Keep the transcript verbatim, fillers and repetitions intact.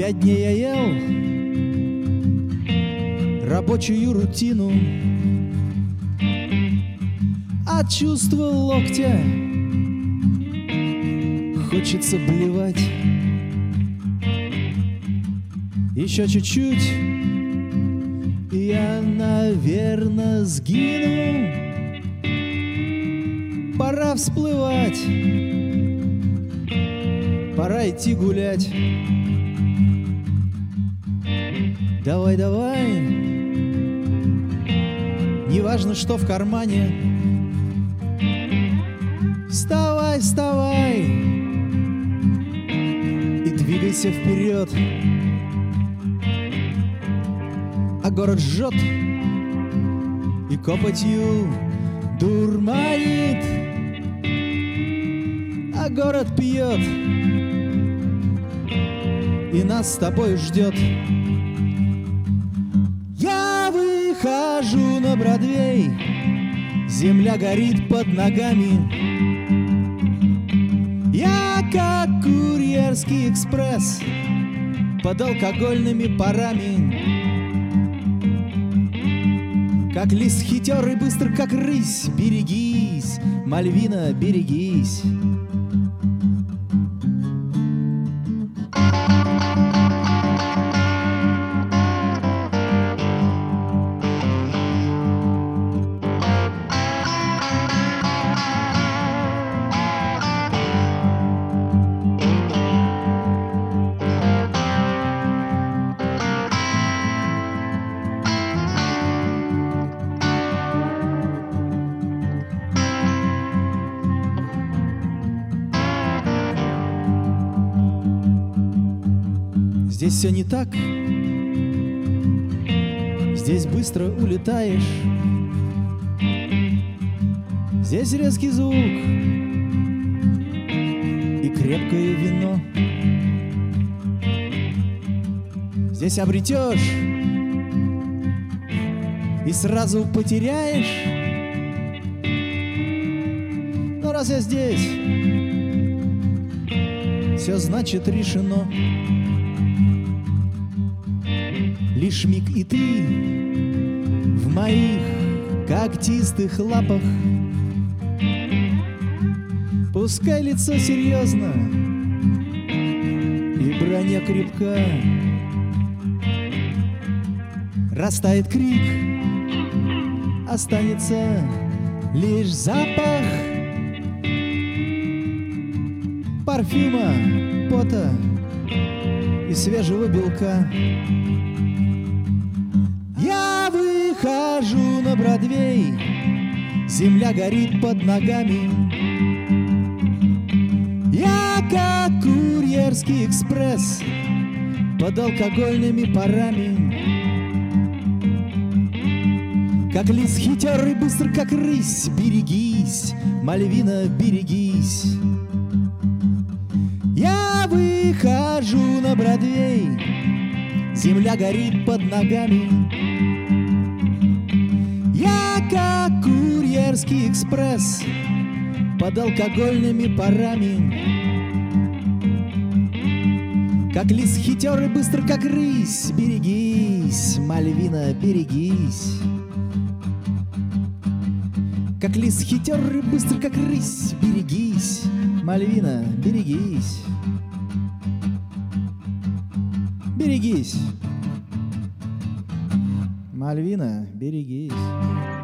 Пять дней я ел рабочую рутину, от чувства локтя хочется блевать. Еще чуть-чуть, и я, наверное, сгину. Пора всплывать, пора идти гулять. Давай, давай, неважно, что в кармане. Вставай, вставай и двигайся вперед. А город жжет и копотью дурманит, а город пьет и нас с тобой ждет. Я выхожу на Бродвей, земля горит под ногами. Я как курьерский экспресс под алкогольными парами. Как лис хитер и быстр, как рысь. Берегись, Мальвина, берегись. Здесь все не так, здесь быстро улетаешь. Здесь резкий звук и крепкое вино. Здесь обретешь и сразу потеряешь. Но раз я здесь, все значит решено. Лишь миг, и ты в моих когтистых лапах. Пускай лицо серьезно и броня крепка. Растает крик, останется лишь запах парфюма, пота и свежего белка. Я выхожу на Бродвей, земля горит под ногами. Я как курьерский экспресс под алкогольными парами. Как лис хитер и быстр, как рысь. Берегись, Мальвина, берегись. Я выхожу на Бродвей, земля горит под ногами. Я как курьерский экспресс под алкогольными парами. Как лис хитер и быстр, как рысь. Берегись, Мальвина, берегись. Как лис хитер и быстр, как рысь. Берегись, Мальвина, берегись. Берегись, Мальвина, берегись.